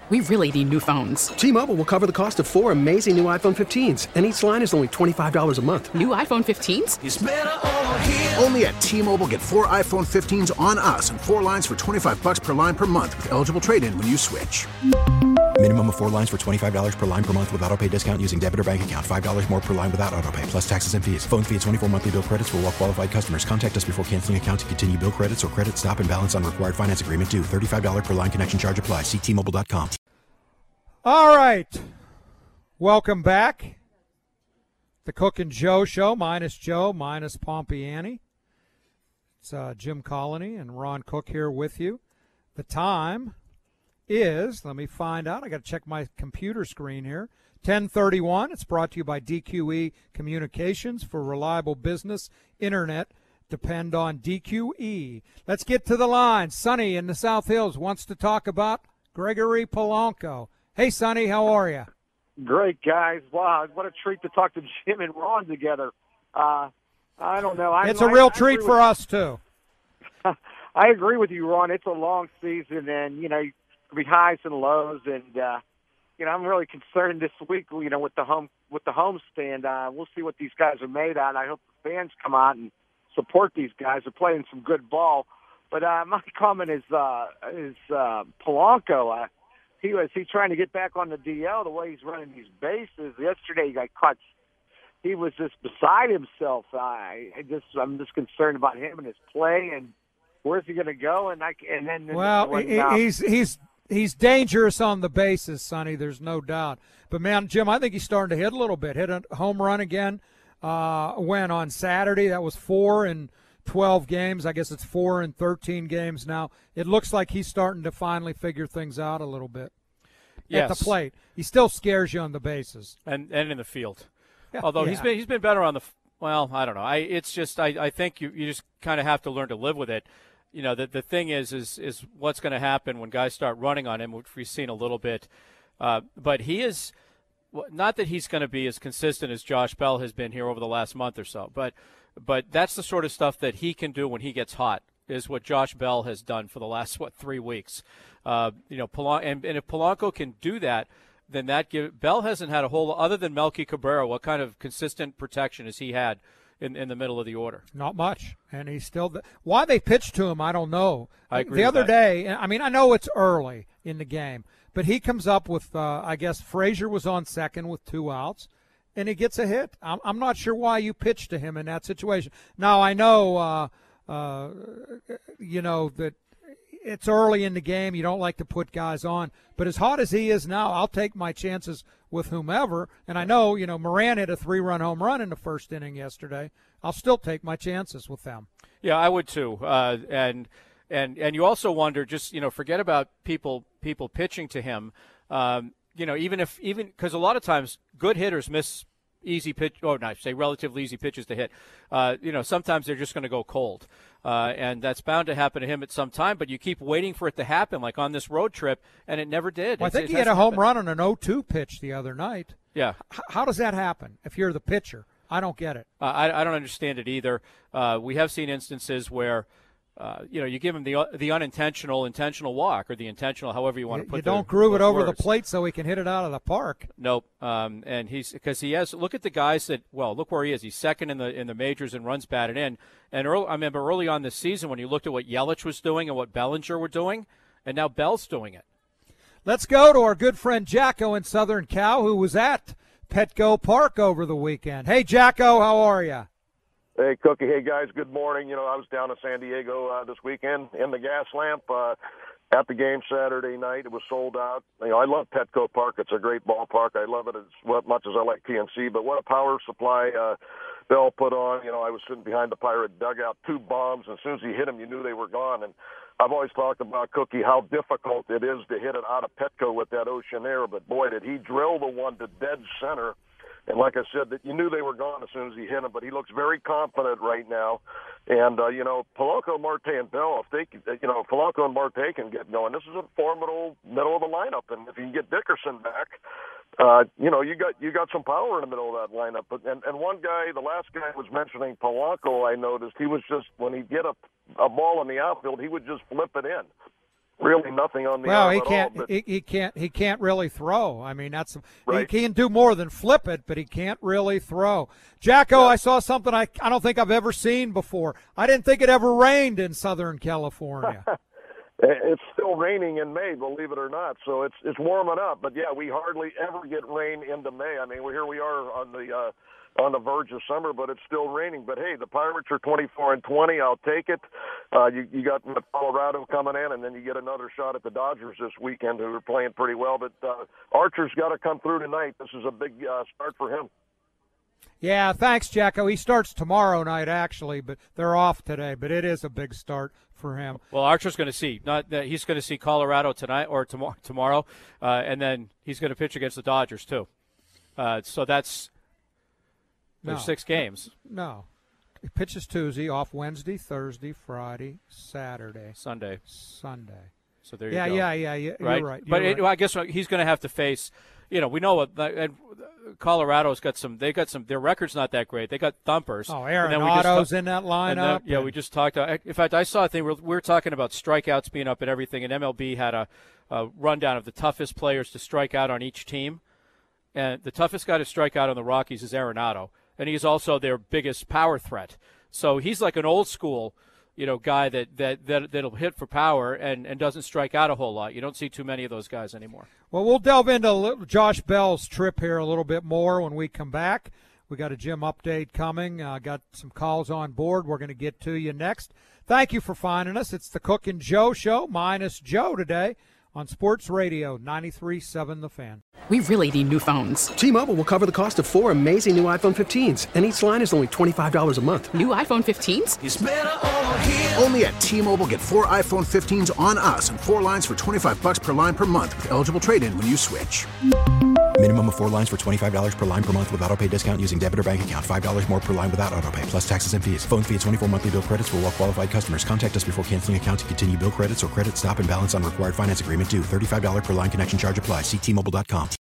We really need new phones. T-Mobile will cover the cost of 4 amazing new iPhone 15s, and each line is only $25 a month. New iPhone 15s? It's better over here. Only at T-Mobile, get 4 iPhone 15s on us and 4 lines for $25 per line per month with eligible trade-in when you switch. Minimum of 4 lines for $25 per line per month with autopay discount using debit or bank account. $5 more per line without autopay, plus taxes and fees. Phone fee at 24 monthly bill credits for well-qualified customers. Contact us before canceling account to continue bill credits or credit stop and balance on required finance agreement due. $35 per line connection charge applies. See T-Mobile.com. All right. Welcome back. The Cook and Joe Show, minus Joe, minus Pompiani. It's Jim Colony and Ron Cook here with you. The time is, let me find out. I got to check my computer screen here. 10:31. It's brought to you by DQE Communications. For reliable business internet, depend on DQE. Let's get to the line. Sonny in the South Hills wants to talk about Gregory Polanco. Hey, Sonny, how are you? Great, guys. Wow, what a treat to talk to Jim and Ron together. I don't know. It's a real treat for us, too. I agree with you, Ron. It's a long season, and, there'll be highs and lows, and, I'm really concerned this week, with the homestand. We'll see what these guys are made out. I hope the fans come out and support these guys. They're playing some good ball. But my comment is Polanco. He's trying to get back on the DL the way he's running these bases. Yesterday he got caught. He was just beside himself. I'm just concerned about him and his play and where's he going to go? He's dangerous on the bases, Sonny. There's no doubt. But man, Jim, I think he's starting to hit a little bit. Hit a home run again. When on Saturday, that was 4 in 12 games. I guess it's 4 in 13 games now. It looks like he's starting to finally figure things out a little bit. Yes. At the plate, he still scares you on the bases and in the field. Yeah. Although Yeah. he's been better on the. Well, I don't know. I think you just kind of have to learn to live with it. The thing is what's going to happen when guys start running on him, which we've seen a little bit. But he is not that he's going to be as consistent as Josh Bell has been here over the last month or so. But that's the sort of stuff that he can do when he gets hot. Is what Josh Bell has done for the last 3 weeks. And if Polanco can do that, then Bell hasn't had a whole other than Melky Cabrera. What kind of consistent protection has he had in the middle of the order? Not much, and he's still why they pitched to him. I don't know. I agree. The other day, I know it's early in the game, but he comes up with I guess Frazier was on second with 2 outs, and he gets a hit. I'm not sure why you pitched to him in that situation. Now I know. That it's early in the game. You don't like to put guys on. But as hot as he is now, I'll take my chances with whomever. And I know, Moran hit a 3-run home run in the first inning yesterday. I'll still take my chances with them. Yeah, I would too. And you also wonder, just, forget about people pitching to him. Even because a lot of times good hitters miss easy pitch, relatively easy pitches to hit. Sometimes they're just going to go cold. And that's bound to happen to him at some time, but you keep waiting for it to happen, like on this road trip, and it never did. Well, I think he had a home run on an 0-2 pitch the other night. Yeah. How does that happen if you're the pitcher? I don't get it. I don't understand it either. We have seen instances where you give him the intentional walk, or the intentional, however you want to put it. You don't groove it over the plate so he can hit it out of the park. Nope. And because he has. Look at the guys that. Well, look where he is. He's second in the majors in runs batted in. And I remember early on this season when you looked at what Yelich was doing and what Bellinger were doing, and now Bell's doing it. Let's go to our good friend Jacko in Southern Cal, who was at Petco Park over the weekend. Hey, Jacko, how are you? Hey, Cookie. Hey, guys. Good morning. I was down in San Diego this weekend in the gas lamp at the game Saturday night. It was sold out. I love Petco Park. It's a great ballpark. I love it as much as I like PNC. But what a power supply Bell put on. I was sitting behind the Pirate dugout, 2 bombs. And as soon as he hit them, you knew they were gone. And I've always talked about, Cookie, how difficult it is to hit it out of Petco with that ocean air. But, boy, did he drill the one to dead center. And like I said, that you knew they were gone as soon as he hit them, but he looks very confident right now. And, Polanco, Marte, and Bell, if they, Polanco and Marte can get going, this is a formidable middle of the lineup. And if you can get Dickerson back, you got some power in the middle of that lineup. But and one guy, the last guy was mentioning Polanco, I noticed he was just, when he'd get a ball in the outfield, he would just flip it in. really nothing on the well, arm he at can't. all. But He can't really throw. I mean, that's Right. he can do more than flip it, but he can't really throw. Jacko, I saw something I don't think I've ever seen before. I didn't think it ever rained in Southern California. It's still raining in May, believe it or not. So it's warming up. But yeah, we hardly ever get rain into May. I mean, here we are on the verge of summer, but it's still raining. But hey, the Pirates are 24-20. I'll take it. You got Colorado coming in, and then you get another shot at the Dodgers this weekend, who are playing pretty well. But Archer's got to come through tonight. This is a big start for him. Yeah, thanks, Jacko. He starts tomorrow night, actually, but they're off today. But it is a big start for him. Well, Archer's going to see. He's going to see Colorado tonight or tomorrow, and then he's going to pitch against the Dodgers too. So there's 6 games. No, he pitches Tuesday, off Wednesday, Thursday, Friday, Saturday, Sunday. So there you go. Yeah. You're right. But right. I guess he's going to have to face. We know what. And Colorado's got some. They got some. Their record's not that great. They got thumpers. Oh, Arenado's in that lineup. Then, we just talked. In fact, I saw a thing. We were talking about strikeouts being up and everything, and MLB had a rundown of the toughest players to strike out on each team. And the toughest guy to strike out on the Rockies is Arenado, and he's also their biggest power threat. So he's like an old school, guy that'll hit for power and doesn't strike out a whole lot. You don't see too many of those guys anymore. Well, we'll delve into Josh Bell's trip here a little bit more when we come back. We got a gym update coming. Got some calls on board. We're going to get to you next. Thank you for finding us. It's the Cook and Joe Show, minus Joe today on Sports Radio 93.7 The Fan. We really need new phones. T-Mobile will cover the cost of 4 amazing new iPhone 15s, and each line is only $25 a month. New iPhone 15s? It's better over here. Only at T-Mobile, get 4 iPhone 15s on us and 4 lines for $25 per line per month with eligible trade-in when you switch. Minimum of 4 lines for $25 per line per month with autopay discount using debit or bank account. $5 more per line without autopay, plus taxes and fees. Phone fee at 24 monthly bill credits for well-qualified customers. Contact us before canceling account to continue bill credits or credit stop and balance on required finance agreement due. $35 per line connection charge applies. See T-Mobile.com.